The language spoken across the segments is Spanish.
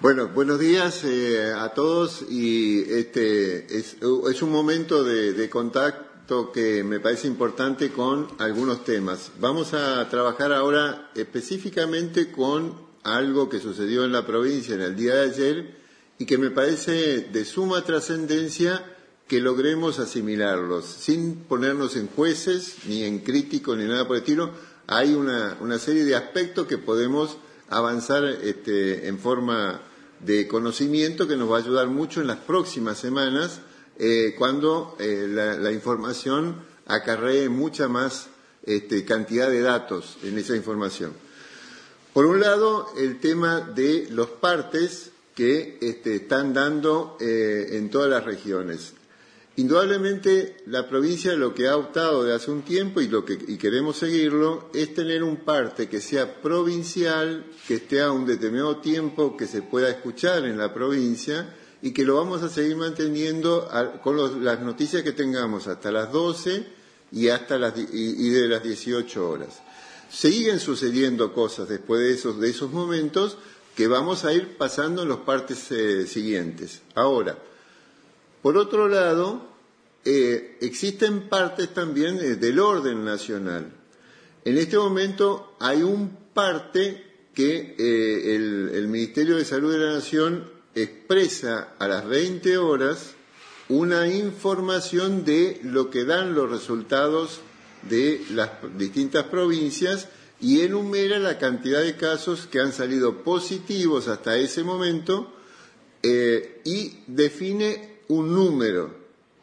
Bueno, buenos días a todos y es un momento de contacto que me parece importante con algunos temas. Vamos a trabajar ahora específicamente con algo que sucedió en la provincia en el día de ayer y que me parece de suma trascendencia que logremos asimilarlos, sin ponernos en jueces, ni en críticos, ni nada por el estilo. Hay una serie de aspectos que podemos avanzar en forma de conocimiento que nos va a ayudar mucho en las próximas semanas cuando la información acarree mucha más cantidad de datos en esa información. Por un lado, el tema de los partes que están dando en todas las regiones. Indudablemente, la provincia lo que ha optado de hace un tiempo y queremos seguirlo es tener un parte que sea provincial, que esté a un determinado tiempo, que se pueda escuchar en la provincia y que lo vamos a seguir manteniendo con las noticias que tengamos hasta las 12 y de las 18 horas. Siguen sucediendo cosas después de esos momentos que vamos a ir pasando en los partes siguientes. Ahora, por otro lado, existen partes también del orden nacional. En este momento hay un parte que el Ministerio de Salud de la Nación expresa a las 20 horas una información de lo que dan los resultados de las distintas provincias y enumera la cantidad de casos que han salido positivos hasta ese momento y define un número.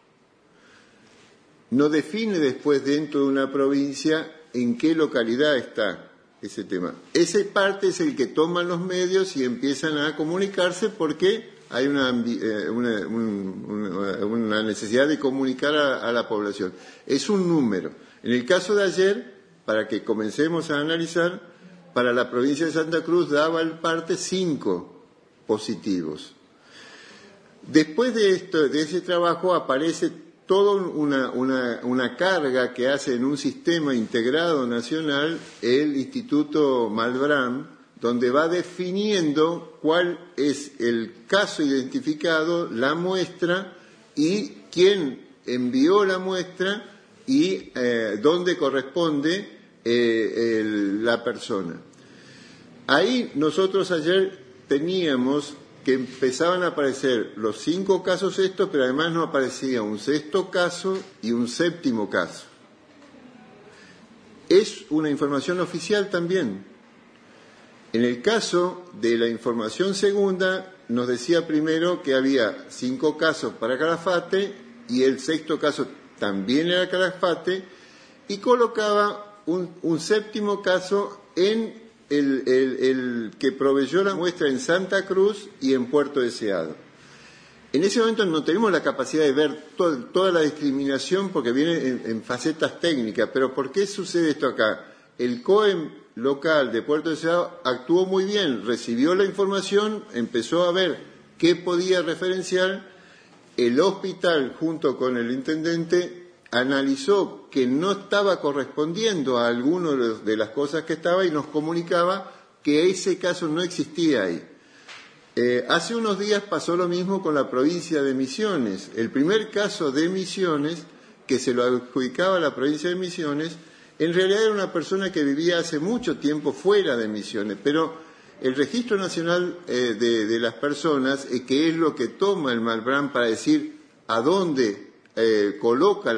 No define después dentro de una provincia en qué localidad está ese tema. Ese parte es el que toman los medios y empiezan a comunicarse porque hay una necesidad de comunicar a la población. Es un número. En el caso de ayer, para que comencemos a analizar, para la provincia de Santa Cruz daba el parte 5 positivos. Después de ese trabajo aparece toda una carga que hace en un sistema integrado nacional el Instituto Malbrán, donde va definiendo cuál es el caso identificado, la muestra y quién envió la muestra y dónde corresponde la persona. Ahí nosotros ayer teníamos que empezaban a aparecer los 5 casos estos, pero además nos aparecía un 6º caso y un 7º caso. Es una información oficial también. En el caso de la información segunda, nos decía primero que había 5 casos para Calafate y el 6º caso también era Calafate y colocaba un 7º caso en el que proveyó la muestra en Santa Cruz y en Puerto Deseado. En ese momento no tenemos la capacidad de ver toda la discriminación porque viene en facetas técnicas, pero ¿por qué sucede esto acá? El COEM local de Puerto Deseado actuó muy bien, recibió la información, empezó a ver qué podía referenciar, el hospital junto con el intendente analizó que no estaba correspondiendo a alguna de las cosas que estaba y nos comunicaba que ese caso no existía ahí. Hace unos días pasó lo mismo con la provincia de Misiones. El primer caso de Misiones, que se lo adjudicaba a la provincia de Misiones, en realidad era una persona que vivía hace mucho tiempo fuera de Misiones, pero el Registro Nacional de las Personas, que es lo que toma el Malbrán para decir a dónde coloca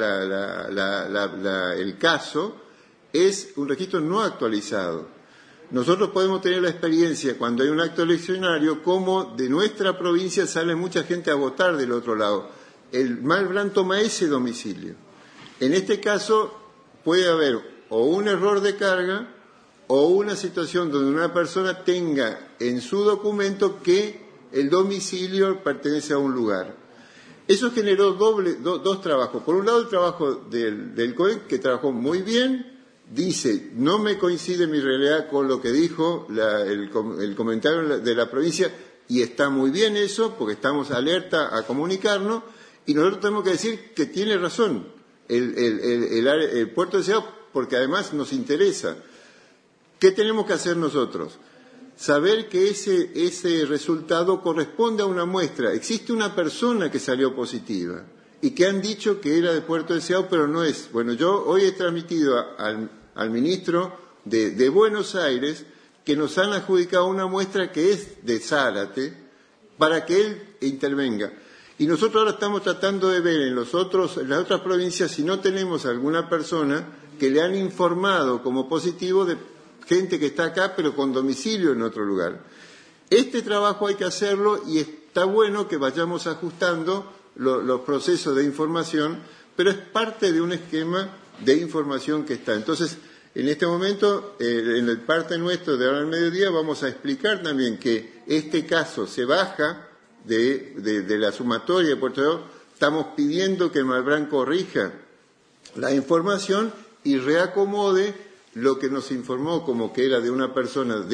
el caso, es un registro no actualizado. Nosotros podemos tener la experiencia cuando hay un acto eleccionario como de nuestra provincia sale mucha gente a votar del otro lado. El Malbrán toma ese domicilio. En este caso puede haber o un error de carga o una situación donde una persona tenga en su documento que el domicilio pertenece a un lugar. Eso generó dos trabajos. Por un lado, el trabajo del COE, que trabajó muy bien, dice, no me coincide mi realidad con lo que dijo el comentario de la provincia, y está muy bien eso, porque estamos alerta a comunicarnos, y nosotros tenemos que decir que tiene razón el Puerto Deseado, porque además nos interesa. ¿Qué tenemos que hacer nosotros? saber que ese resultado corresponde a una muestra. Existe una persona que salió positiva y que han dicho que era de Puerto Deseado, pero no es. Bueno, yo hoy he transmitido al ministro de Buenos Aires que nos han adjudicado una muestra que es de Zárate para que él intervenga. Y nosotros ahora estamos tratando de ver en las otras provincias si no tenemos alguna persona que le han informado como positivo de gente que está acá pero con domicilio en otro lugar. Este trabajo hay que hacerlo y está bueno que vayamos ajustando los procesos de información, pero es parte de un esquema de información que está. Entonces, en este momento, en el parte nuestro de ahora al mediodía, vamos a explicar también que este caso se baja de la sumatoria de Puerto Deseado. Estamos pidiendo que Malbrán corrija la información y reacomode lo que nos informó como que era de una persona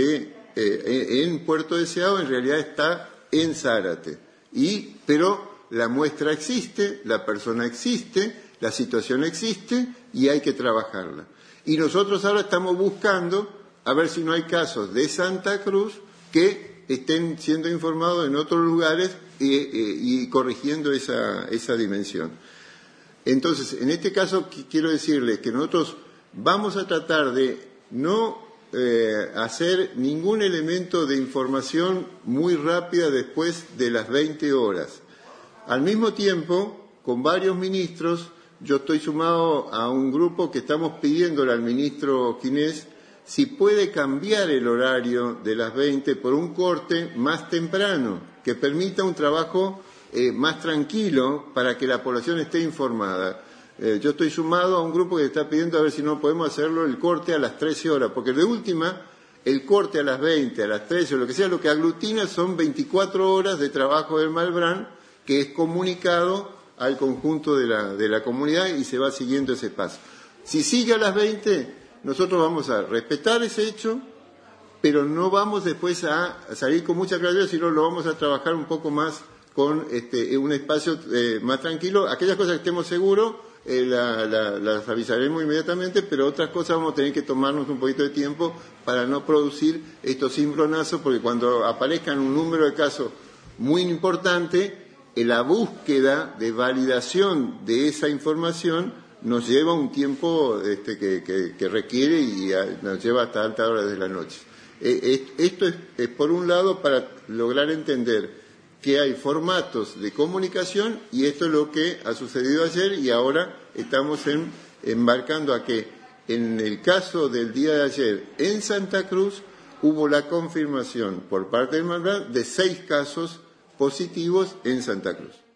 en Puerto Deseado, en realidad está en Zárate. Pero la muestra existe, la persona existe, la situación existe y hay que trabajarla. Y nosotros ahora estamos buscando a ver si no hay casos de Santa Cruz que estén siendo informados en otros lugares y corrigiendo esa dimensión. Entonces, en este caso quiero decirles que nosotros vamos a tratar de no hacer ningún elemento de información muy rápida después de las 20 horas. Al mismo tiempo, con varios ministros, yo estoy sumado a un grupo que estamos pidiéndole al ministro Ginés si puede cambiar el horario de las 20 por un corte más temprano, que permita un trabajo más tranquilo para que la población esté informada. Yo estoy sumado a un grupo que está pidiendo a ver si no podemos hacerlo el corte a las 13 horas, porque de última, el corte a las 20, a las 13 o lo que sea, lo que aglutina son 24 horas de trabajo del Malbrán, que es comunicado al conjunto de la comunidad y se va siguiendo ese paso. Si sigue a las 20, nosotros vamos a respetar ese hecho, pero no vamos después a salir con mucha claridad, sino lo vamos a trabajar un poco más con un espacio más tranquilo. Aquellas cosas que estemos seguros, las avisaremos inmediatamente, pero otras cosas vamos a tener que tomarnos un poquito de tiempo para no producir estos cimbronazos, porque cuando aparezcan un número de casos muy importante, la búsqueda de validación de esa información nos lleva un tiempo que requiere y nos lleva hasta altas horas de la noche. Esto es por un lado para lograr entender que hay formatos de comunicación y esto es lo que ha sucedido ayer y ahora estamos embarcando a que en el caso del día de ayer en Santa Cruz hubo la confirmación por parte del Malbrán de 6 casos positivos en Santa Cruz.